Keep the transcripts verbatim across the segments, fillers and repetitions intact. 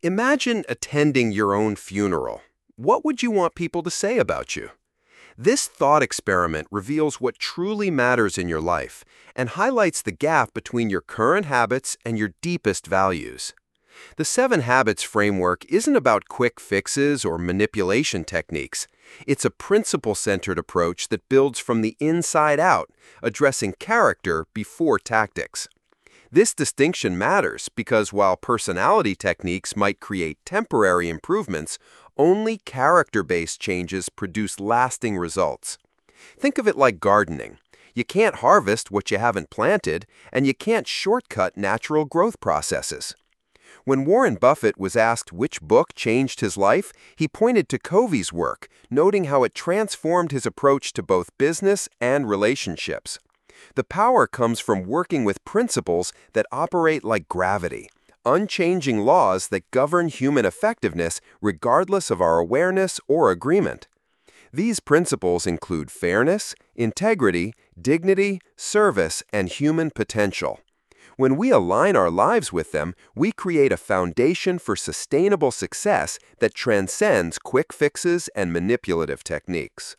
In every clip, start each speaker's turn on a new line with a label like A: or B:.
A: Imagine attending your own funeral. What would you want people to say about you? This thought experiment reveals what truly matters in your life and highlights the gap between your current habits and your deepest values. The Seven Habits framework isn't about quick fixes or manipulation techniques. It's a principle-centered approach that builds from the inside out, addressing character before tactics. This distinction matters because while personality techniques might create temporary improvements, only character-based changes produce lasting results. Think of it like gardening. You can't harvest what you haven't planted, and you can't shortcut natural growth processes. When Warren Buffett was asked which book changed his life, he pointed to Covey's work, noting how it transformed his approach to both business and relationships. The power comes from working with principles that operate like gravity, unchanging laws that govern human effectiveness regardless of our awareness or agreement. These principles include fairness, integrity, dignity, service, and human potential. When we align our lives with them, we create a foundation for sustainable success that transcends quick fixes and manipulative techniques.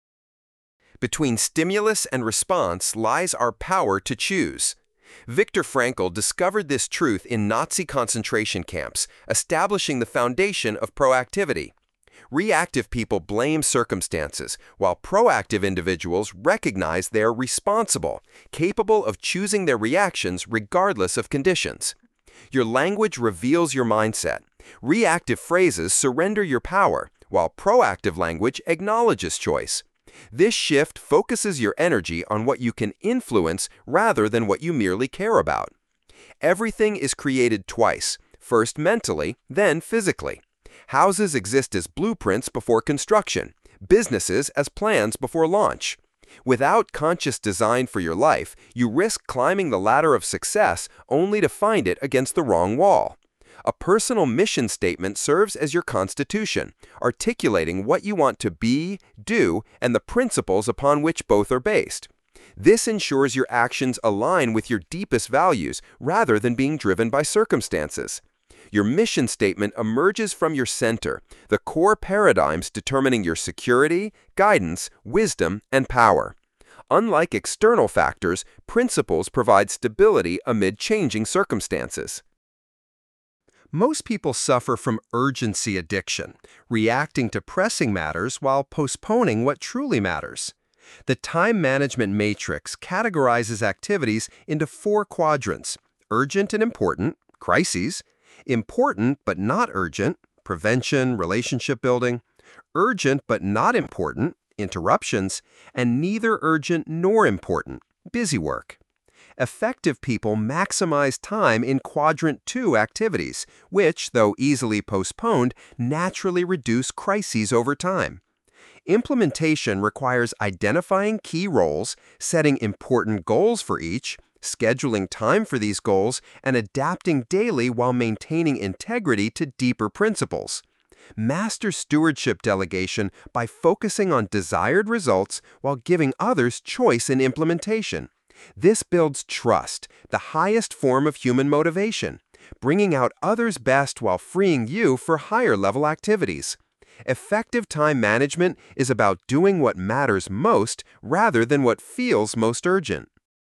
A: Between stimulus and response lies our power to choose. Viktor Frankl discovered this truth in Nazi concentration camps, establishing the foundation of proactivity. Reactive people blame circumstances, while proactive individuals recognize they're responsible, capable of choosing their reactions regardless of conditions. Your language reveals your mindset. Reactive phrases surrender your power, while proactive language acknowledges choice. This shift focuses your energy on what you can influence rather than what you merely care about. Everything is created twice, first mentally, then physically. Houses exist as blueprints before construction, businesses as plans before launch. Without conscious design for your life, you risk climbing the ladder of success only to find it against the wrong wall. A personal mission statement serves as your constitution, articulating what you want to be, do, and the principles upon which both are based. This ensures your actions align with your deepest values rather than being driven by circumstances. Your mission statement emerges from your center, the core paradigms determining your security, guidance, wisdom, and power. Unlike external factors, principles provide stability amid changing circumstances. Most people suffer from urgency addiction, reacting to pressing matters while postponing what truly matters. The time management matrix categorizes activities into four quadrants: urgent and important, crises; important but not urgent, prevention, relationship building; urgent but not important, interruptions; and neither urgent nor important, busy work. Effective people maximize time in Quadrant two activities, which, though easily postponed, naturally reduce crises over time. Implementation requires identifying key roles, setting important goals for each, scheduling time for these goals, and adapting daily while maintaining integrity to deeper principles. Master stewardship delegation by focusing on desired results while giving others choice in implementation. This builds trust, the highest form of human motivation, bringing out others' best while freeing you for higher-level activities. Effective time management is about doing what matters most rather than what feels most urgent.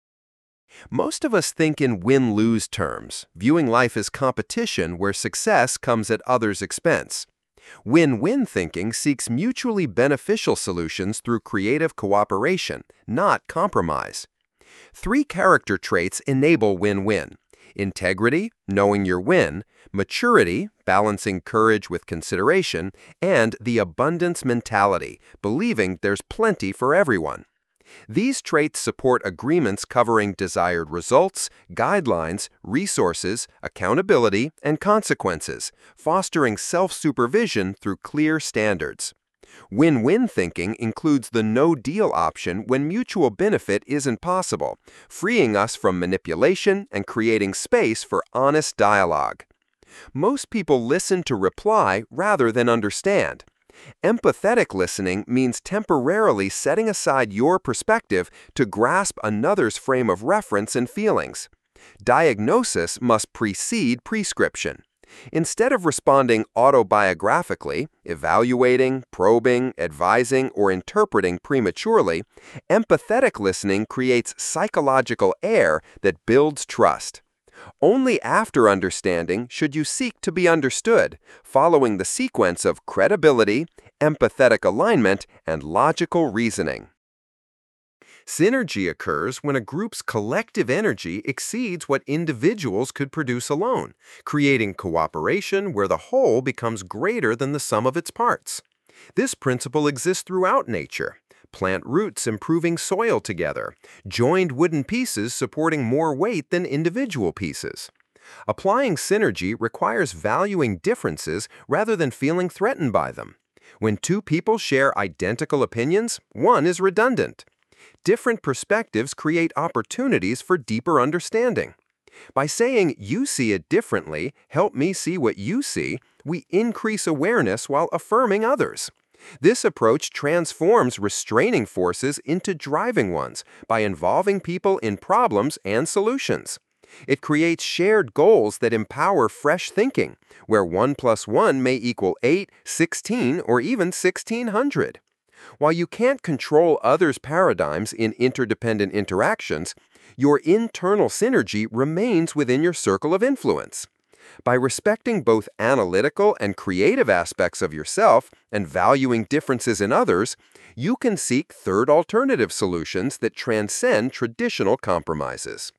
A: Most of us think in win-lose terms, viewing life as competition where success comes at others' expense. Win-win thinking seeks mutually beneficial solutions through creative cooperation, not compromise. Three character traits enable win-win: integrity, knowing your win; maturity, balancing courage with consideration; and the abundance mentality, believing there's plenty for everyone. These traits support agreements covering desired results, guidelines, resources, accountability, and consequences, fostering self-supervision through clear standards. Win-win thinking includes the no-deal option when mutual benefit isn't possible, freeing us from manipulation and creating space for honest dialogue. Most people listen to reply rather than understand. Empathetic listening means temporarily setting aside your perspective to grasp another's frame of reference and feelings. Diagnosis must precede prescription. Instead of responding autobiographically, evaluating, probing, advising, or interpreting prematurely, empathetic listening creates psychological air that builds trust. Only after understanding should you seek to be understood, following the sequence of credibility, empathetic alignment, and logical reasoning. Synergy occurs when a group's collective energy exceeds what individuals could produce alone, creating cooperation where the whole becomes greater than the sum of its parts. This principle exists throughout nature. Plant roots improving soil together, joined wooden pieces supporting more weight than individual pieces. Applying synergy requires valuing differences rather than feeling threatened by them. When two people share identical opinions, one is redundant. Different perspectives create opportunities for deeper understanding. By saying, "You see it differently, help me see what you see," we increase awareness while affirming others. This approach transforms restraining forces into driving ones by involving people in problems and solutions. It creates shared goals that empower fresh thinking, where one plus one may equal eight, sixteen, or even sixteen hundred. While you can't control others' paradigms in interdependent interactions, your internal synergy remains within your circle of influence. By respecting both analytical and creative aspects of yourself and valuing differences in others, you can seek third alternative solutions that transcend traditional compromises.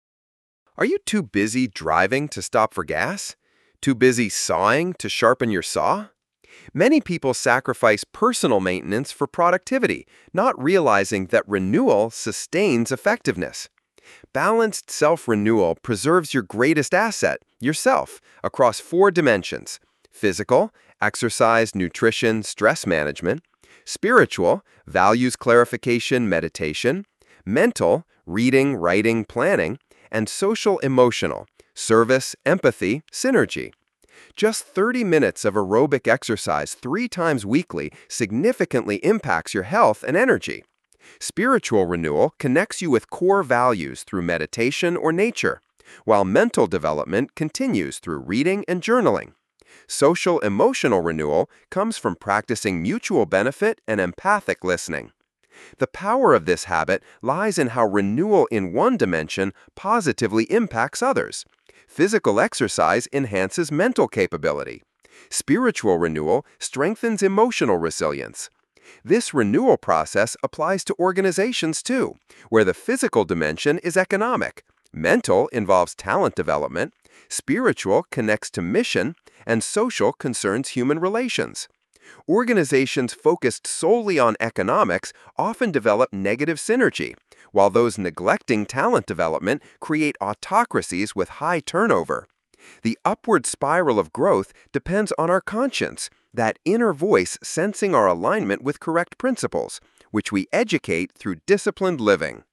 A: Are you too busy driving to stop for gas? Too busy sawing to sharpen your saw? Many people sacrifice personal maintenance for productivity, not realizing that renewal sustains effectiveness. Balanced self-renewal preserves your greatest asset, yourself, across four dimensions: physical, exercise, nutrition, stress management; spiritual, values clarification, meditation; mental, reading, writing, planning; and social-emotional, service, empathy, synergy. Just thirty minutes of aerobic exercise three times weekly significantly impacts your health and energy. Spiritual renewal connects you with core values through meditation or nature, while mental development continues through reading and journaling. Social-emotional renewal comes from practicing mutual benefit and empathic listening. The power of this habit lies in how renewal in one dimension positively impacts others. Physical exercise enhances mental capability. Spiritual renewal strengthens emotional resilience. This renewal process applies to organizations too, where the physical dimension is economic, mental involves talent development, spiritual connects to mission, and social concerns human relations. Organizations focused solely on economics often develop negative synergy, while those neglecting talent development create autocracies with high turnover. The upward spiral of growth depends on our conscience, that inner voice sensing our alignment with correct principles, which we educate through disciplined living.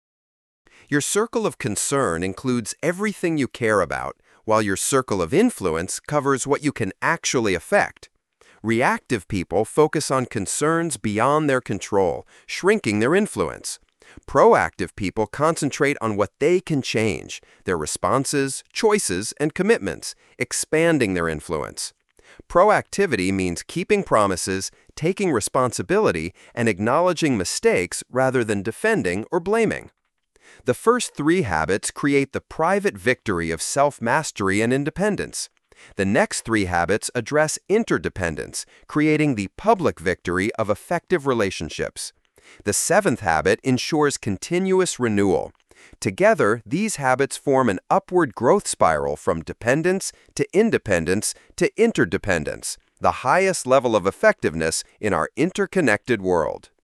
A: Your circle of concern includes everything you care about, while your circle of influence covers what you can actually affect. Reactive people focus on concerns beyond their control, shrinking their influence. Proactive people concentrate on what they can change, their responses, choices, and commitments, expanding their influence. Proactivity means keeping promises, taking responsibility, and acknowledging mistakes rather than defending or blaming. The first three habits create the private victory of self-mastery and independence. The next three habits address interdependence, creating the public victory of effective relationships. The seventh habit ensures continuous renewal. Together, these habits form an upward growth spiral from dependence to independence to interdependence, the highest level of effectiveness in our interconnected world.